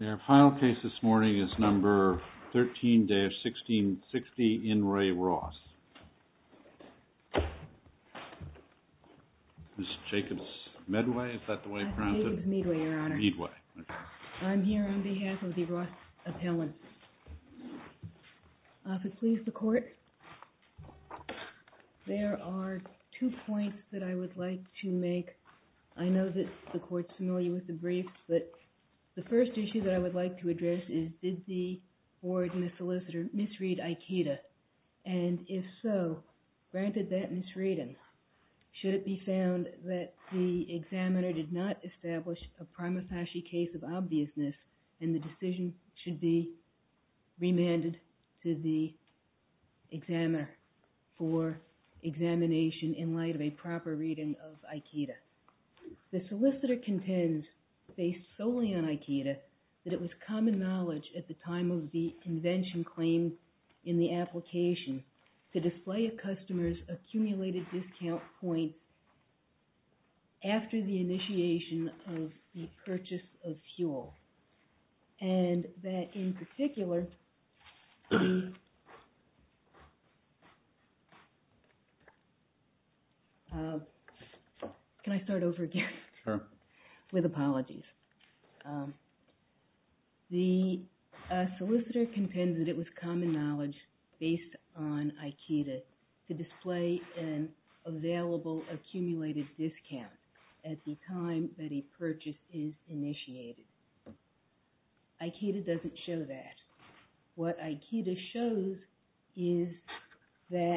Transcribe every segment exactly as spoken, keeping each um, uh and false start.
Our final case this morning is number thirteen dash sixteen sixty, In Re Ross. Miz Jacobs-Medway, is that the way you pronounce it? Jacobs-Medway, Your Honor. Medway. Okay. I'm here on behalf of the Ross appellants. Uh, if it please the Court, there are two points that I would like to make. I know that the Court's familiar with the briefs, but the first issue that I would like to address is, did the Board and the solicitor misread Ikeda? And if so, granted that misreading, should it be found that the examiner did not establish a prima facie case of obviousness and the decision should be remanded to the examiner for examination in light of a proper reading of Ikeda? The solicitor contends, based solely on Ikeda, that it was common knowledge at the time of the invention claimed in the application to display a customer's accumulated discount points after the initiation of the purchase of fuel. And that in particular, the uh, can I start over again? Sure. With apologies. Um, the uh, solicitor contends that it was common knowledge based on Ikeda to display an available accumulated discount at the time that a purchase is initiated. Ikeda doesn't show that. What Ikeda shows is that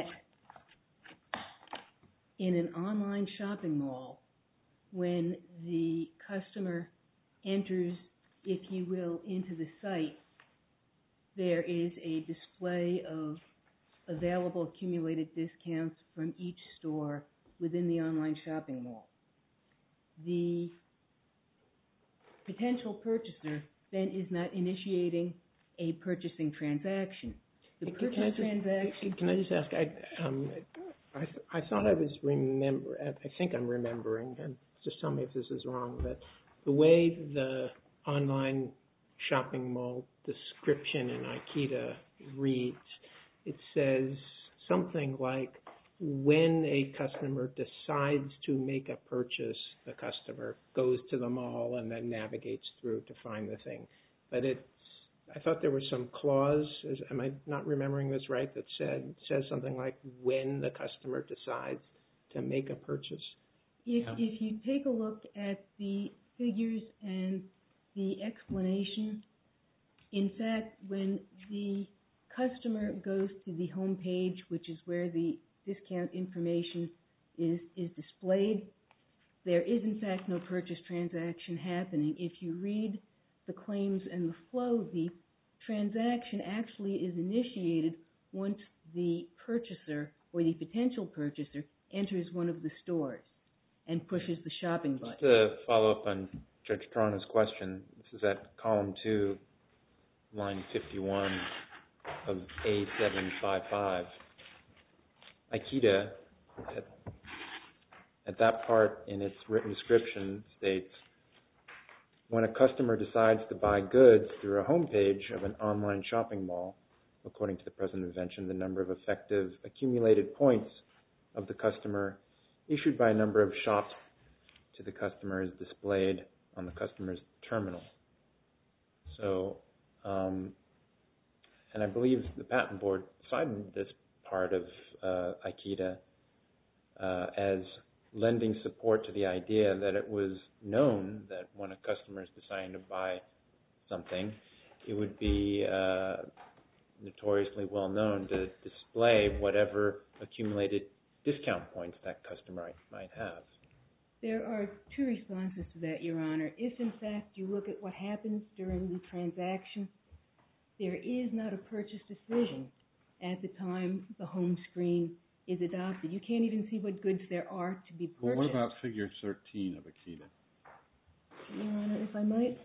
in an online shopping mall, when the customer enters, if you will, into the site, there is a display of available accumulated discounts from each store within the online shopping mall. The potential purchaser then is not initiating a purchasing transaction. The purchase can I just, transaction... Can I just ask, I, um, I, I thought I was remember, I think I'm remembering, and just tell me if this is wrong, but the way the online shopping mall description in Ikeda reads, it says something like, when a customer decides to make a purchase, the customer goes to the mall and then navigates through to find the thing. But it's, I thought there was some clause, is, am I not remembering this right, that said says something like, when the customer decides to make a purchase? If, yeah. if you take a look at the figures and the explanation, in fact, when the customer goes to the home page, which is where the discount information is, is displayed, there is in fact no purchase transaction happening. If you read the claims and the flow, the transaction actually is initiated once the purchaser or the potential purchaser enters one of the stores and pushes the shopping button. Just to follow up on Judge Toronto's question, this is at column two, line fifty-one of A seven fifty-five. Ikeda, at, at that part in its written description, states, when a customer decides to buy goods through a home page of an online shopping mall, according to the present invention, the number of effective accumulated points of the customer issued by a number of shops to the customer is displayed on the customer's terminal. So, um, and I believe the patent board cited this part of uh, Ikeda uh, as lending support to the idea that it was known that when a customer is deciding to buy something, it would be uh, notoriously well known to display whatever accumulated discount points that customer might have. There are two responses to that, Your Honor. If, in fact, you look at what happens during the transaction, there is not a purchase decision at the time the home screen is adopted. You can't even see what goods there are to be purchased. Well, what about figure thirteen of Ikeda? Your Honor, if I might.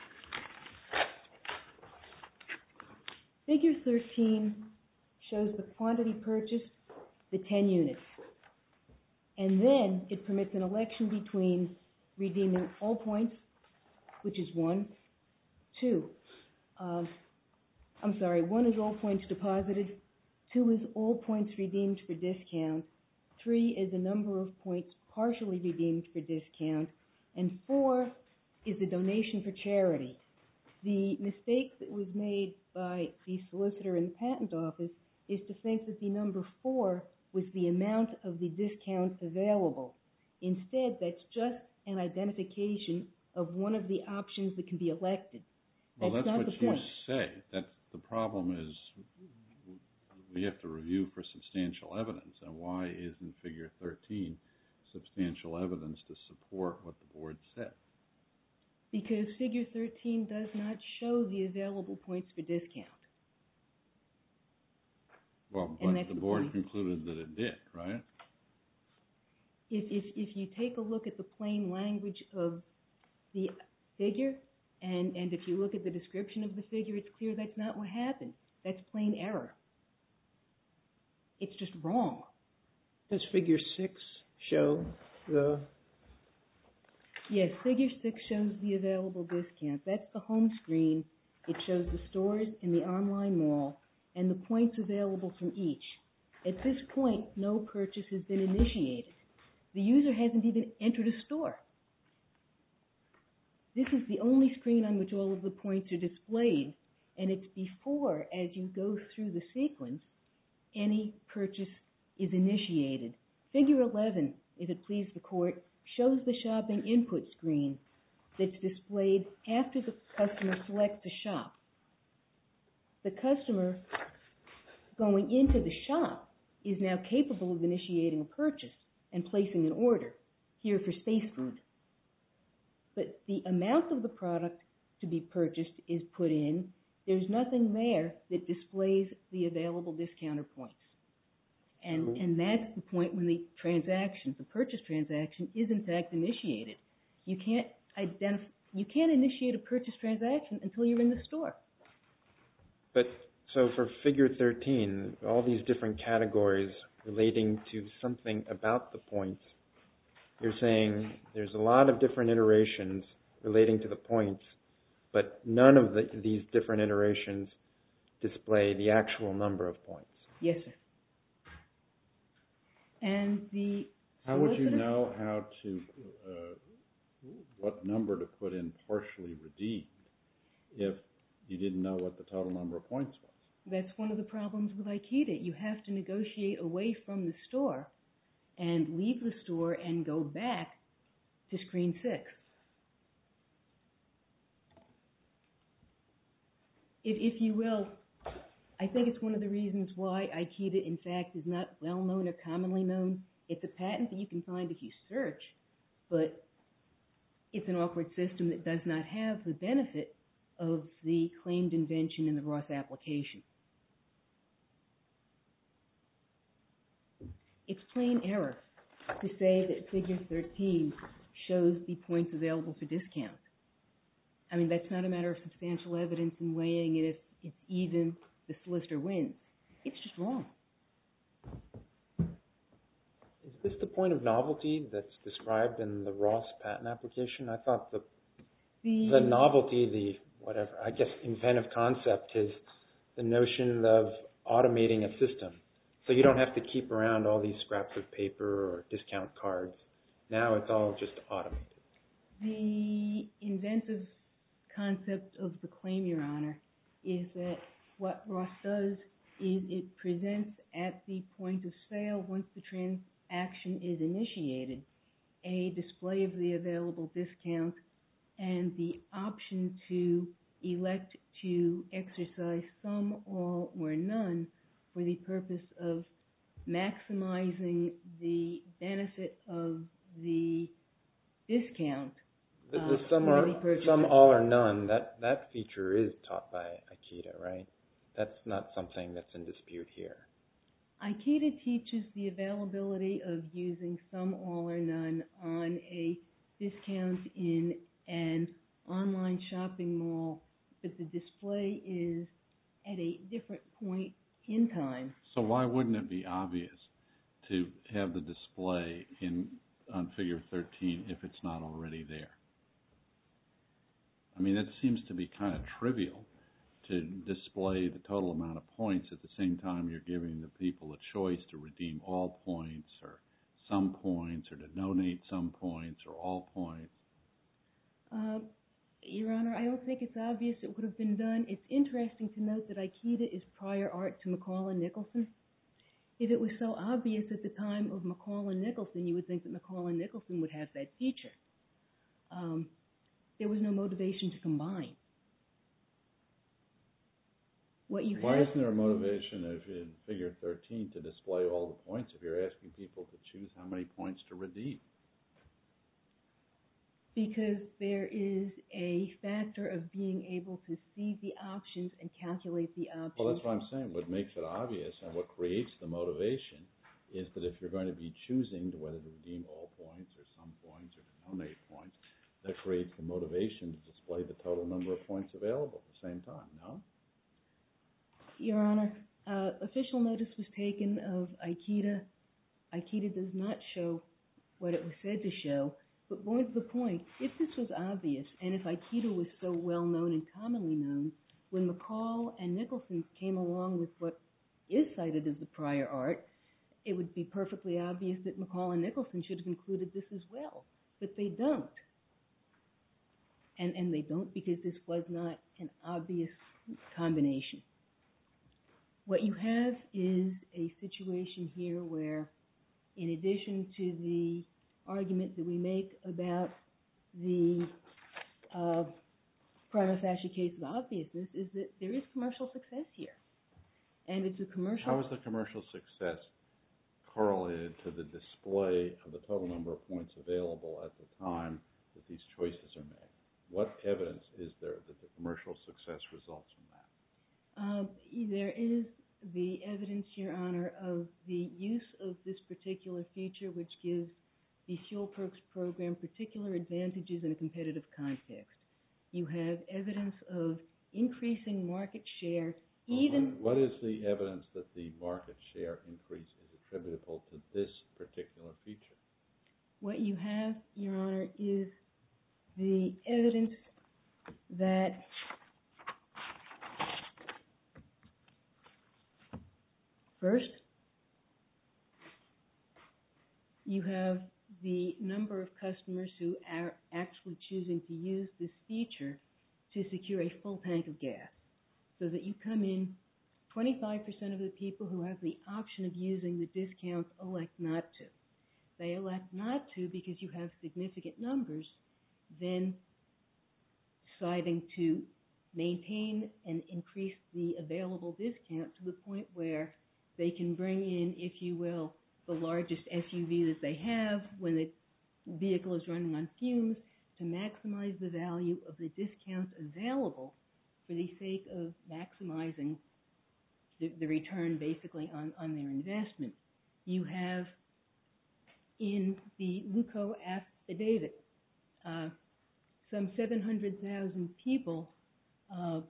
Figure thirteen shows the quantity purchased, the ten units. And then it permits an election between redeeming all points, which is one, two. Um, I'm sorry, one is all points deposited, two is all points redeemed for discount, three is a number of points partially redeemed for discount, and four is a donation for charity. The mistake that was made by the solicitor in the patent office is to think that the number four was the amount of the discount available. Instead, that's just an identification of one of the options that can be elected. Well, That's that's not what the you point. say. That's the problem is we have to review for substantial evidence. And why isn't Figure thirteen substantial evidence to support what the board said? Because Figure thirteen does not show the available points for discount. Well, And but that's the the board point. concluded that it did, right? If, if, if you take a look at the plain language of the figure, and, and if you look at the description of the figure, it's clear that's not what happened. That's plain error. It's just wrong. Does Figure six show the... Yes, Figure six shows the available discount. That's the home screen. It shows the stores in the online mall and the points available from each. At this point, no purchase has been initiated. The user hasn't even entered a store. This is the only screen on which all of the points are displayed, and it's before, as you go through the sequence, any purchase is initiated. Figure eleven, if it please the court, shows the shopping input screen that's displayed after the customer selects a shop. The customer going into the shop is now capable of initiating a purchase and placing an order, here for Space Food. But the amount of the product to be purchased is put in. There's nothing there that displays the available discounter points. And, and that's the point when the transaction, the purchase transaction, is in fact initiated. You can't identify, you can't initiate a purchase transaction until you're in the store. But so for Figure thirteen, all these different categories relating to something about the points, you're saying there's a lot of different iterations relating to the points, but none of the, these different iterations display the actual number of points. Yes, sir. And the How would you solicitor- know how to, uh, what number to put in partially redeemed if you didn't know what the total number of points was? That's one of the problems with Aikida. You have to negotiate away from the store and leave the store and go back to screen six. If, if you will, I think it's one of the reasons why Aikida, in fact, is not well known or commonly known. It's a patent that you can find if you search, but it's an awkward system that does not have the benefit of the claimed invention in the Ross application. It's plain error to say that Figure thirteen shows the points available for discount. I mean, that's not a matter of substantial evidence in weighing it if it's even, the solicitor wins. It's just wrong. Is this the point of novelty that's described in the Ross patent application? I thought the The, the novelty, the whatever, I guess inventive concept is the notion of automating a system. So you don't have to keep around all these scraps of paper or discount cards. Now it's all just automated. the inventive concept of the claim, Your Honor, is that what Ross does is it presents at the point of sale, once the transaction is initiated, a display of the available discount and the option to elect to exercise some, all, or none for the purpose of maximizing the benefit of the discount. The, the Uh, some, for or, any purchaser. some, all, or none, that, that feature is taught by Aikida, right? That's not something that's in dispute here. Aikida teaches the availability of using some, all, or none on a discount in an online shopping mall, but the display is at a different point in time. So why wouldn't it be obvious to have the display in on Figure thirteen if it's not already there? I mean, it seems to be kind of trivial to display the total amount of points at the same time you're giving the people a choice to redeem all points or some points or to donate some points or all points. Uh, Your Honor, I don't think it's obvious it would have been done. It's interesting to note that Aikida is prior art to McCall and Nicholson. If it was so obvious at the time of McCall and Nicholson, you would think that McCall and Nicholson would have that feature. Um, there was no motivation to combine. What you Why have, isn't there a motivation if in Figure thirteen to display all the points if you're asking people to choose how many points to redeem? Because there is a factor of being able to see the options and calculate the options. Well, that's what I'm saying. What makes it obvious and what creates the motivation is that if you're going to be choosing to whether to redeem all points or some points or to donate points, that creates the motivation to display the total number of points available at the same time, no? Your Honor, uh, official notice was taken of Aikida. Aikida does not show what it was said to show. But going to the point, if this was obvious, and if Aikida was so well known and commonly known, when McCall and Nicholson came along with what is cited as the prior art, it would be perfectly obvious that McCall and Nicholson should have included this as well. But they don't. And, and they don't because this was not an obvious combination. What you have is a situation here where, in addition to the argument that we make about the uh, prima facie case of obviousness, is that there is commercial success here. And it's a commercial... How is the commercial success correlated to the display of the total number of points available at the time that these choices are made? What evidence is there that the commercial success results from that? Um, there is the evidence, Your Honor, of the use of this particular feature, which gives the Fuel Perks program particular advantages in a competitive context. You have evidence of increasing market share, even... What is the evidence that the market share increase is attributable to this particular feature? What you have, Your Honor, is the evidence that first, you have the number of customers who are actually choosing to use this feature to secure a full tank of gas. So that you come in, twenty-five percent of the people who have the option of using the discounts elect not to. They elect not to because you have significant numbers, then deciding to maintain and increase the available discount to the point where they can bring in, if you will, the largest S U V that they have when the vehicle is running on fumes to maximize the value of the discounts available for the sake of maximizing the, the return basically on, on their investment. You have in the Luco affidavit uh, some seven hundred thousand people uh,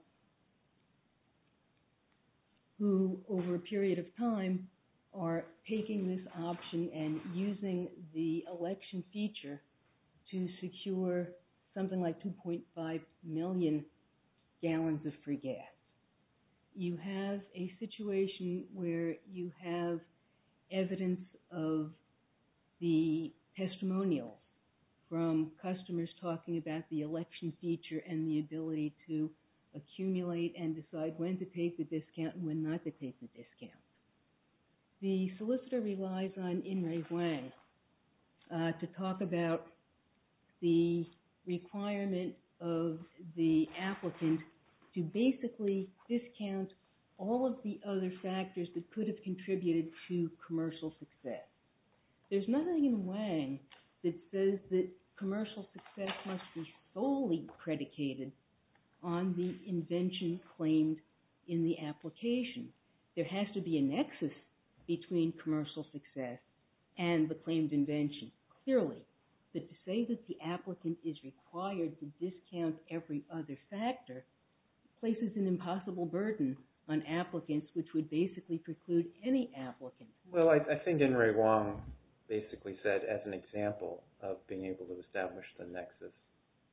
who over a period of time are taking this option and using the election feature to secure something like two point five million gallons of free gas. You have a situation where you have evidence of the testimonials from customers talking about the election feature and the ability to accumulate and decide when to take the discount and when not to take the discount. The solicitor relies on In Rui Wang uh, to talk about the requirement of the applicant to basically discount all of the other factors that could have contributed to commercial success. There's nothing in Wang that says that commercial success must be solely predicated on the invention claimed in the application. There has to be a nexus between commercial success and the claimed invention, clearly. But to say that the applicant is required to discount every other factor places an impossible burden on applicants, which would basically preclude any applicant. Well, I, I think In Rui Wang basically said, as an example of being able to establish the nexus,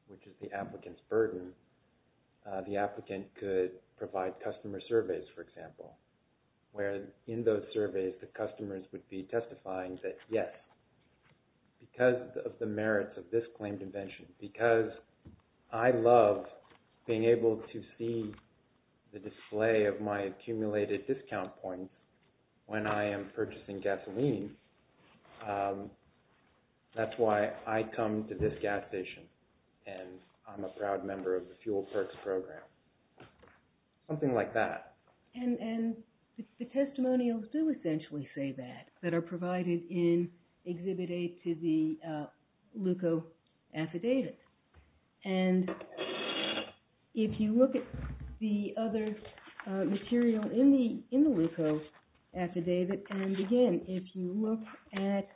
which is the applicant's burden, uh, the applicant could provide customer surveys, for example, where in those surveys the customers would be testifying that, yes, because of the merits of this claimed invention, because I love being able to see the display of my accumulated discount points when I am purchasing gasoline, um, that's why I come to this gas station, and I'm a proud member of the Fuel Perks program. Something like that. And and the, the testimonials do essentially say that, that are provided in Exhibit A to the uh, LUCO affidavit. And if you look at the other uh, material in the in the LUCO affidavit, and again, if you look at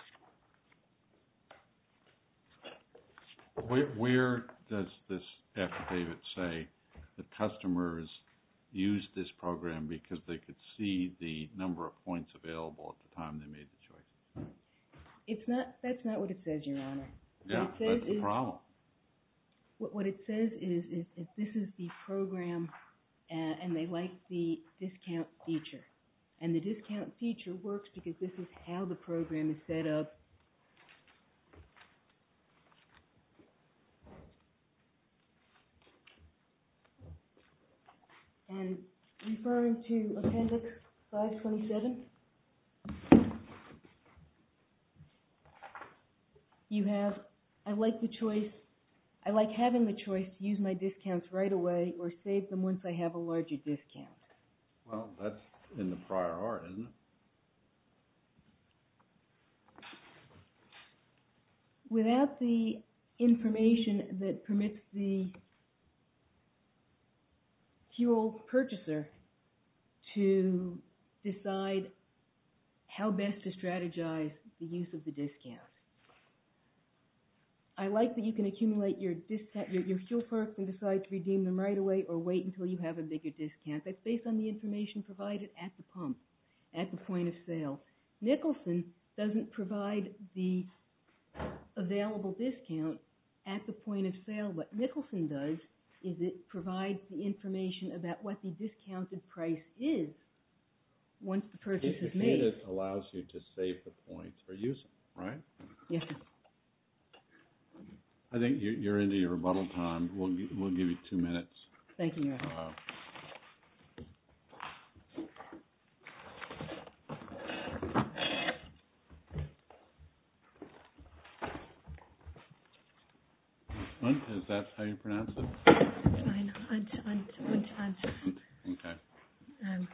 Where, where does this affidavit say that customers used this program because they could see the number of points available at the time they made the choice? it's not that's not what it says, Your Honor. Yeah, what it says that's the is, problem. What, what it says is, is, is this is the program, uh, and they like the discount feature. And the discount feature works because this is how the program is set up. And referring to Appendix five twenty-seven, you have, I like the choice, I like having the choice to use my discounts right away or save them once I have a larger discount. Well, that's in the prior art, isn't it? Without the information that permits the fuel purchaser to decide how best to strategize the use of the discount. I like that you can accumulate your discount, your, your fuel perks and decide to redeem them right away or wait until you have a bigger discount. That's based on the information provided at the pump, at the point of sale. Nicholson doesn't provide the available discount at the point of sale. What Nicholson does is it provides the information about what the discounted price is once the purchase is made. It allows you to save the points or use them, right? Yes, sir. I think you're, you're into your rebuttal time. We'll we'll give you two minutes. Thank you, Your Honor. Uh, Hunt, is that how you pronounce it? Fine. Hunt, Hunt, Hunt, Hunt. Okay. Um,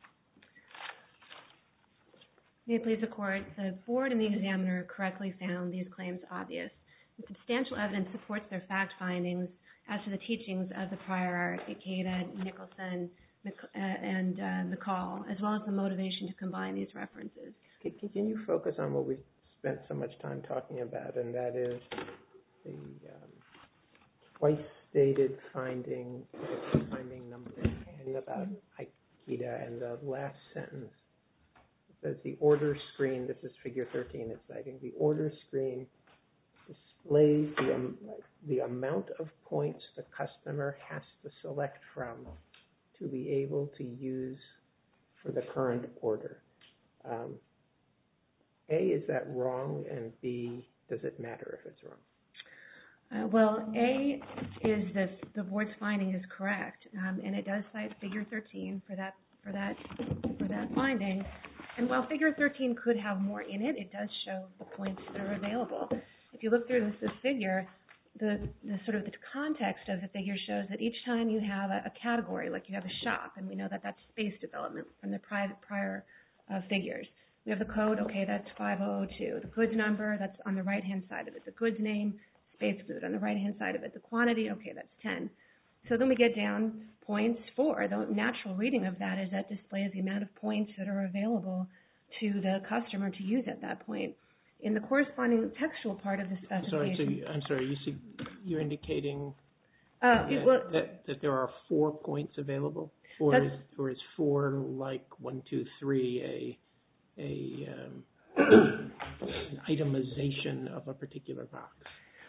may it please the Court, the Board and the examiner correctly found these claims obvious. And substantial evidence supports their fact findings as to the teachings of the prior art, Ikeda, Nicholson, Mc, uh, and uh, McCall, as well as the motivation to combine these references. Can, can you focus on what we've spent so much time talking about, and that is the um, twice stated finding, finding number ten about Ikeda, and the last sentence. It says the order screen, this is figure thirteen it's citing, the order screen displays the, um, the amount of points the customer has to select from to be able to use for the current order. Um, A, is that wrong? And B, does it matter if it's wrong? Uh, well, A is that the Board's finding is correct, um, and it does cite figure thirteen for that for that for that finding. And while figure thirteen could have more in it, it does show the points that are available. If you look through this, this figure, the, the sort of the context of the figure shows that each time you have a, a category, like you have a shop, and we know that that's space development from the prior, prior uh, figures. We have the code, okay, that's five thousand two. The goods number, that's on the right-hand side of it. The goods name, space food on the right-hand side of it. The quantity, okay, that's ten. So then we get down points four. The natural reading of that is that displays the amount of points that are available to the customer to use at that point. In the corresponding textual part of the specification... Sorry, so you, I'm sorry, you see, you're indicating uh, that, well, that, that there are four points available? Or is, or is four like one, two, three a, a um, an itemization of a particular box?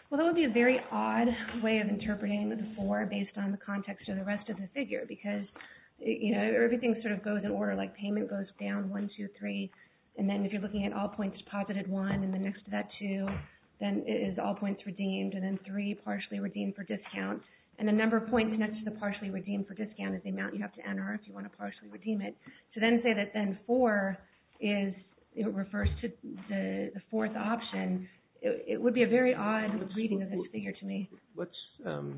Well, that would be a very odd way of interpreting the four based on the context of the rest of the figure, because you know everything sort of goes in order. Like payment goes down one, two, three, and then if you're looking at all points deposited one, and then next to that two, then it is all points redeemed, and then three partially redeemed for discount, and the number of points next to the partially redeemed for discount is the amount you have to enter if you want to partially redeem it. To then say that then four is it refers to the the fourth option. It, it would be a very odd reading of this figure to me. What's um,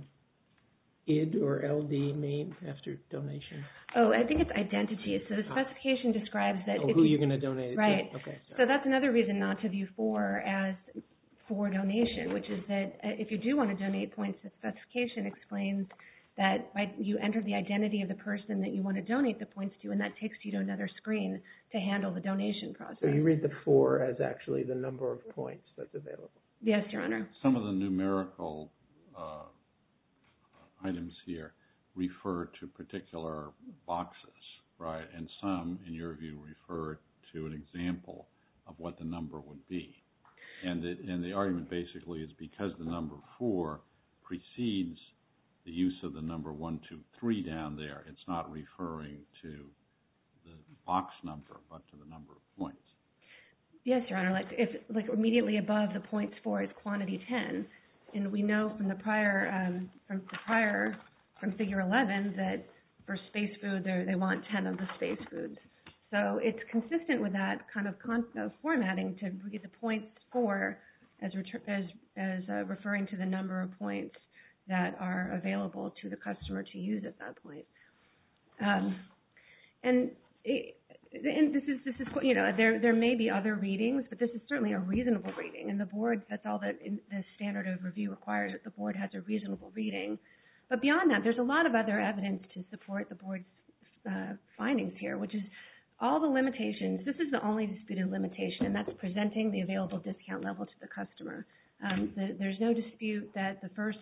I D or L D mean after donation? Oh, I think it's identity. So the specification describes that oh, if who you, you're going to donate it right. to. Okay. So that's another reason not to view four as for donation, which is that if you do want to donate points, the specification explains that by, you enter the identity of the person that you want to donate the points to, and that takes you to another screen to handle the donation process. So you read the four as actually the number of points that's available. Yes, Your Honor. Some of the numerical uh, items here refer to particular boxes, right? And some, in your view, refer to an example of what the number would be. And the, and the argument basically is because the number four precedes the use of the number one, two, three down there, it's not referring to the box number, but to the number of points. Yes, Your Honor. Like if like immediately above the points for is quantity ten, and we know from the prior um, from the prior from Figure eleven that for space food they want ten of the space foods. So it's consistent with that kind of con- uh, formatting to read the points for as retur- as as uh, referring to the number of points that are available to the customer to use at that point. Um, and it, and this is this is you know there there may be other readings, but this is certainly a reasonable reading. And the board, that's all that in the standard of review requires, that the board has a reasonable reading. But beyond that, there's a lot of other evidence to support the board's uh, findings here, which is all the limitations. This is the only disputed limitation, and that's presenting the available discount level to the customer. Um, the, there's no dispute that the first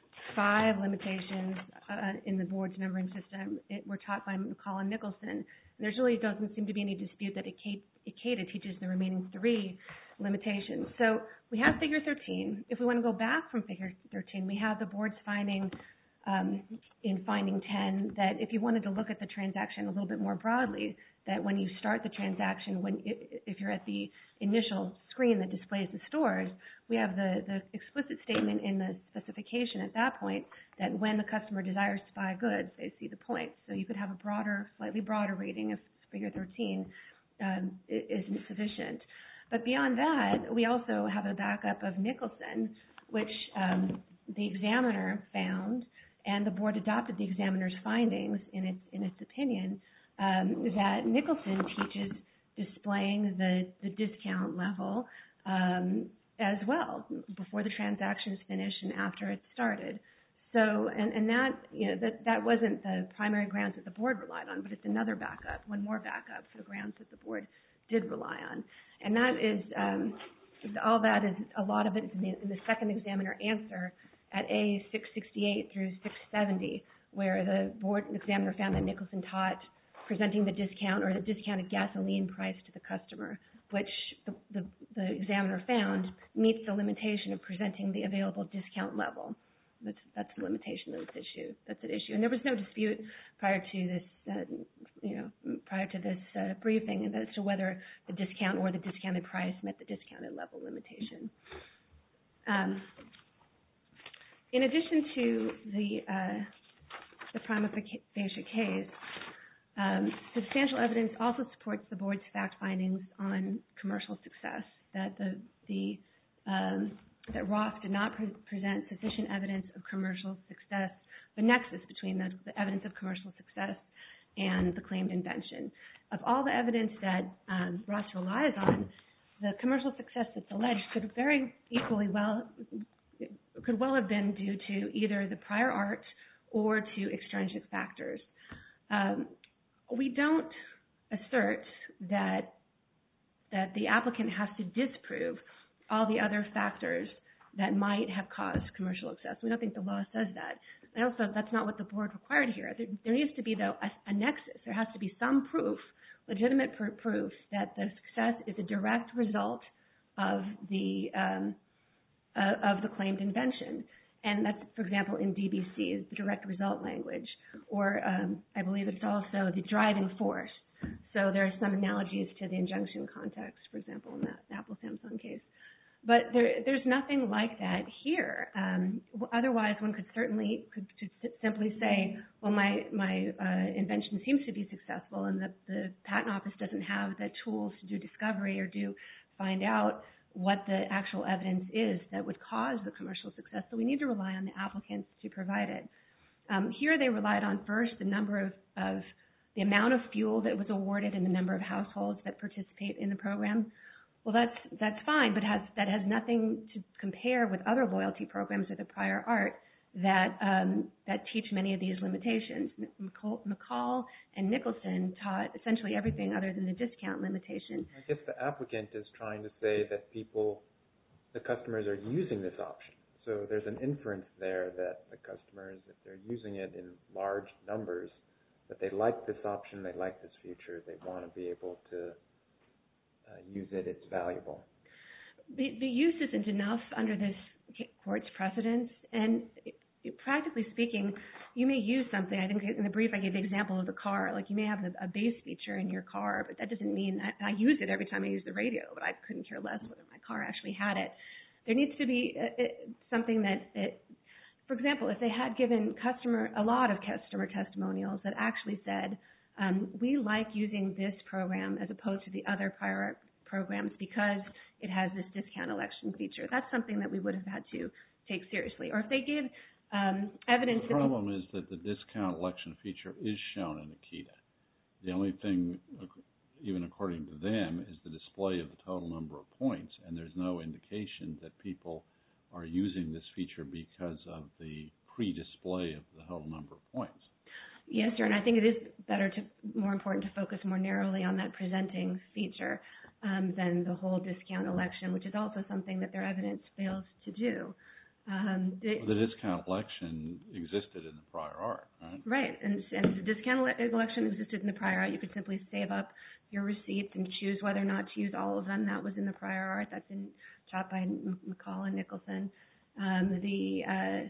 five limitations uh, in the board's numbering system it, were taught by McCall and Nicholson. And there really doesn't seem to be any dispute that ICATA teaches the remaining three limitations. So we have Figure thirteen. If we want to go back from Figure thirteen, we have the board's finding um, in Finding ten that if you wanted to look at the transaction a little bit more broadly, that when you start the transaction, when if you're at the initial screen that displays the stores, we have the, the explicit statement in the specification at that point that when the customer desires to buy goods, they see the points. So you could have a broader, slightly broader reading if Figure thirteen um, isn't sufficient. But beyond that, we also have a backup of Nicholson, which um, the examiner found, and the board adopted the examiner's findings in its in its opinion, um, that Nicholson teaches displaying the, the discount level um, as well before the transaction is finished and after it started. So, and, and that, you know, that, that wasn't the primary grounds that the board relied on, but it's another backup, one more backup for the grounds that the board did rely on. And that is, um, all that is, a lot of it is in the, in the second examiner answer at A six sixty-eight through six seventy, where the board examiner found that Nicholson taught presenting the discount or the discounted gasoline price to the customer, which the, the, the examiner found meets the limitation of presenting the available discount level. That's, that's the limitation of this issue. That's an issue. And there was no dispute prior to this, uh, you know, prior to this uh, briefing as to whether the discount or the discounted price met the discounted level limitation. Um, in addition to the uh, the prima facie case, um, substantial evidence also supports the board's fact findings on commercial success. That the the um, that Roth did not pre- present sufficient evidence of commercial success, the nexus between the, the evidence of commercial success and the claimed invention. Of all the evidence that um, Roth relies on, the commercial success that's alleged could very equally well could well have been due to either the prior art or to extrinsic factors. Um, we don't assert that that the applicant has to disprove all the other factors that might have caused commercial success. We don't think the law says that. And also, that's not what the board required here. There, there needs to be, though, a, a nexus. There has to be some proof, legitimate pr- proof, that the success is a direct result of the um, uh, of the claimed invention. And that's, for example, in D B C, is the direct result language. Or um, I believe it's also the driving force. So there are some analogies to the injunction context, for example, in that Apple-Samsung case. But there, there's nothing like that here. Um, otherwise, one could certainly could, could simply say, well, my, my uh, invention seems to be successful and the, the patent office doesn't have the tools to do discovery or do find out what the actual evidence is that would cause the commercial success. So we need to rely on the applicants to provide it. Um, here they relied on first the number of, of the amount of fuel that was awarded and the number of households that participate in the program. Well, that's that's fine, but has, that has nothing to compare with other loyalty programs or the prior art that um, that teach many of these limitations. McCall, McCall and Nicholson taught essentially everything other than the discount limitation. I guess the applicant is trying to say that people, the customers are using this option. So there's an inference there that the customers, if they're using it in large numbers, that they like this option, they like this feature, they want to be able to Uh, use it, it's valuable. The, the use isn't enough under this court's precedence, and it, it, practically speaking, you may use something. I think in the brief I gave the example of the car. Like you may have a, a bass feature in your car, but that doesn't mean I, I use it every time I use the radio, but I couldn't care less whether my car actually had it. There needs to be a, a, something that, it, for example, if they had given customer a lot of customer testimonials that actually said, Um, we like using this program as opposed to the other prior programs because it has this discount election feature. That's something that we would have had to take seriously. Or if they give um, evidence... The problem is that the discount election feature is shown in Akita. The only thing, even according to them, is the display of the total number of points, and there's no indication that people are using this feature because of the pre-display of the total number of points. Yes, sir, and I think it is better to, more important to focus more narrowly on that presenting feature um, than the whole discount election, which is also something that their evidence fails to do. Um, the, well, the discount election existed in the prior art, right? Right, and, and the discount election existed in the prior art. You could simply save up your receipts and choose whether or not to use all of them. That was in the prior art. That's been taught by McCall and Nicholson. Um, the, uh,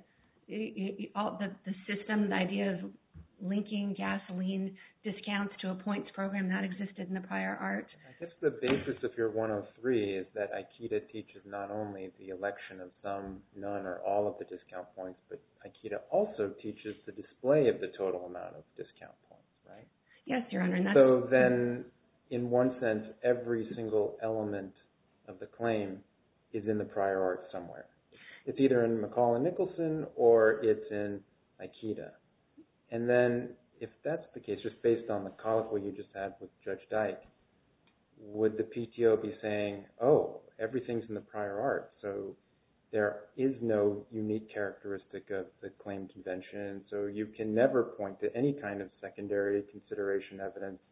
all, the the system, the idea of linking gasoline discounts to a points program, that existed in the prior art. I guess the basis of your one oh three is that Akita teaches not only the election of some, none, or all of the discount points, but Akita also teaches the display of the total amount of discount points, right? Yes, Your Honor. And that's, so then, in one sense, every single element of the claim is in the prior art somewhere. It's either in McCall and Nicholson or it's in Akita. And then, if that's the case, just based on the colloquy you just had with Judge Dyke, would the P T O be saying, oh, everything's in the prior art, so there is no unique characteristic of the claimed invention, so you can never point to any kind of secondary consideration evidence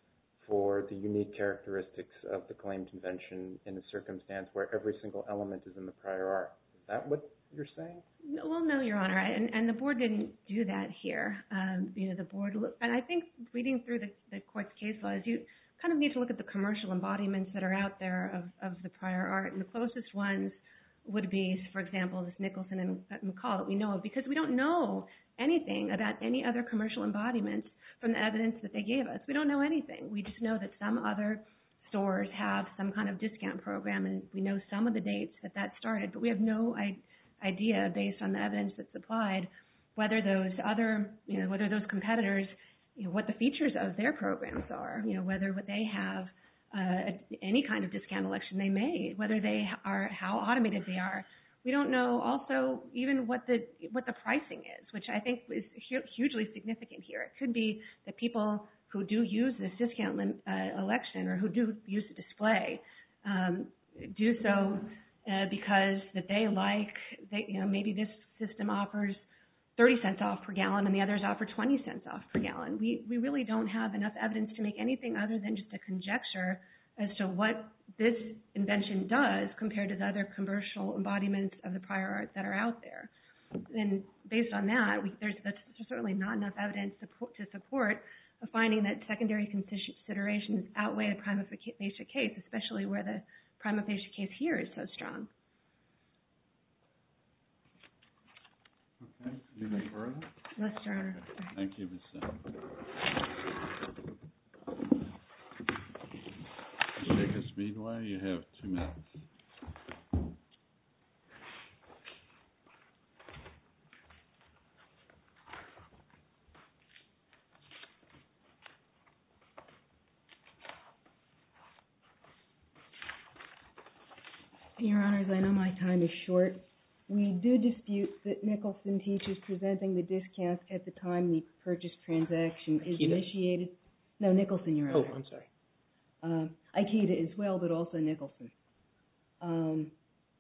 for the unique characteristics of the claimed invention in a circumstance where every single element is in the prior art? Is that what you're saying? Well, no, Your Honor, and, and the board didn't do that here. Um, you know, the board, and I think reading through the, the court's case laws, you kind of need to look at the commercial embodiments that are out there of, of the prior art, and the closest ones would be, for example, this Nicholson and McCall that we know of, because we don't know anything about any other commercial embodiments from the evidence that they gave us. We don't know anything. We just know that some other stores have some kind of discount program, and we know some of the dates that that started, but we have no idea idea based on the evidence that's supplied whether those other, you know, whether those competitors, you know, what the features of their programs are, you know, whether what they have uh, any kind of discount election they made, whether they are, how automated they are. We don't know also even what the what the pricing is, which I think is hu- hugely significant here. It could be that people who do use this discount lim- uh, election or who do use the display um, do so Uh, because that they like, they, you know, maybe this system offers thirty cents off per gallon and the others offer twenty cents off per gallon. We we really don't have enough evidence to make anything other than just a conjecture as to what this invention does compared to the other commercial embodiments of the prior art that are out there. And based on that, we, there's that's certainly not enough evidence to, to support a finding that secondary considerations outweigh the prima facie case, especially where the prima facie case here is so strong. Okay, anything further? Yes, Your Honor. Thank you, Miz Mister Jacobs Meadway, you have two minutes. Your Honors, I know my time is short. We do dispute that Nicholson teaches presenting the discounts at the time the purchase transaction is Aikida? initiated. No, Nicholson, Your Oh, Honor. I'm sorry. Um, Aikida as well, but also Nicholson. Um,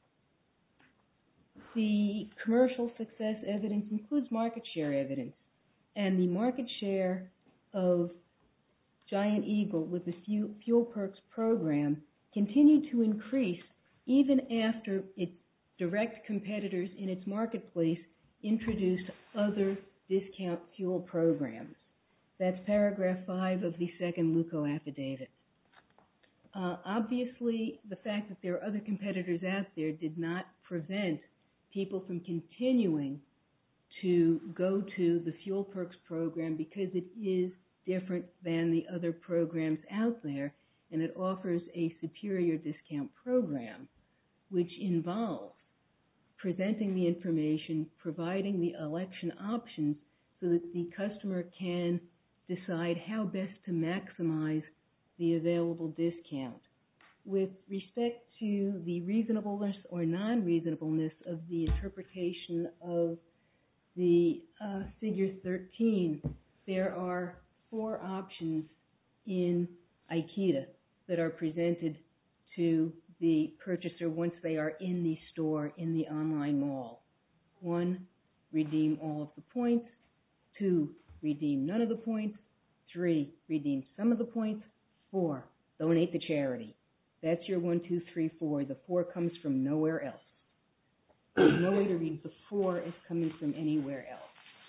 the commercial success evidence includes market share evidence, and the market share of Giant Eagle with the Fuel, Fuel Perks program continued to increase even after its direct competitors in its marketplace introduced other discount fuel programs. That's paragraph five of the second Luco affidavit. Uh, obviously, the fact that there are other competitors out there did not prevent people from continuing to go to the Fuel Perks program because it is different than the other programs out there, and it offers a superior discount program, which involves presenting the information, providing the election options so that the customer can decide how best to maximize the available discount. With respect to the reasonableness or non-reasonableness of the interpretation of the uh, figure thirteen, there are four options in Aikida that are presented to the purchaser once they are in the store, in the online mall. One, redeem all of the points. Two, redeem none of the points. Three, redeem some of the points. Four, donate to charity. That's your one, two, three, four. The four comes from nowhere else. There's no way to read the four as coming from anywhere else.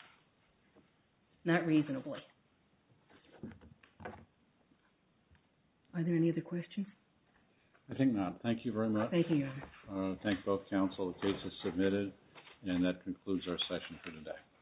Not reasonably. Are there any other questions? I think not. Thank you very much. Thank you, Your Honor. Uh, thank both counsel. The case is submitted, and that concludes our session for today.